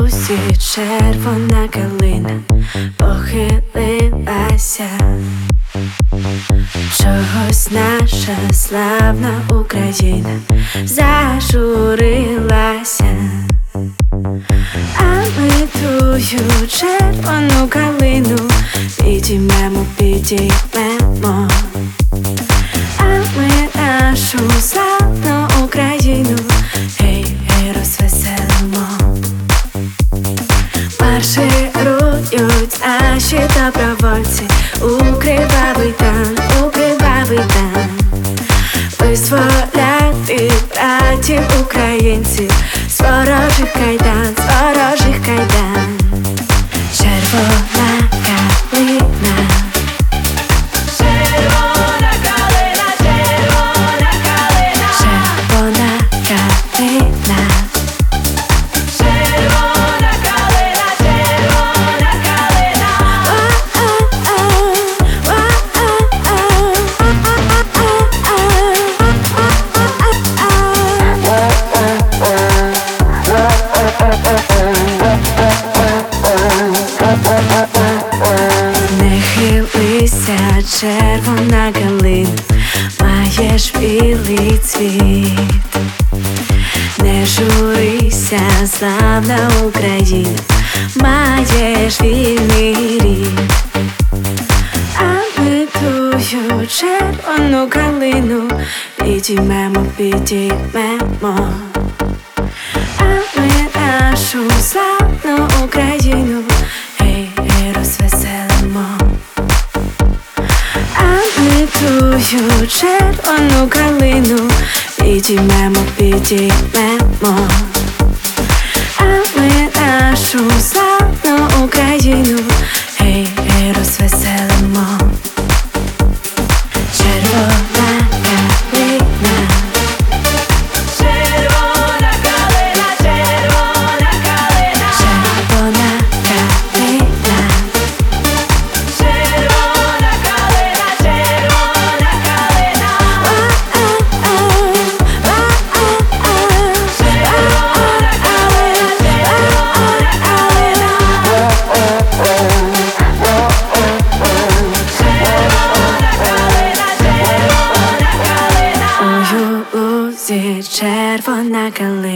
лузі червона калина похилилася, чогось наша славна Україна зажурилася, а ми тую червону калину підіймемо, підіймемо, а ми нашу славну Україну гей, гей, розвеселимо. Марширують наші добровольці у кривавий тан, у кривавий тан, визволяти братів українців з ворожих кайдан, з ворожих кайдан. Червона калина, червона калина, червона калина, червона калина, червона калина, червона калина. Не хилися, червона калина, маєш білий цвіт. Не журися, славна Україна, маєш вільний рід. А ми тую червону калину підіймемо, підіймемо, а ми нашу славну Україну гей, гей, розвеселимо. А ми тую червону калину підіймемо, підіймемо, а ми нашу славну Україну гей, гей, розвеселимо. Червона калина, Червона калина, червона калина, червона калина, червона калина, червона калина, у лузі червона калина.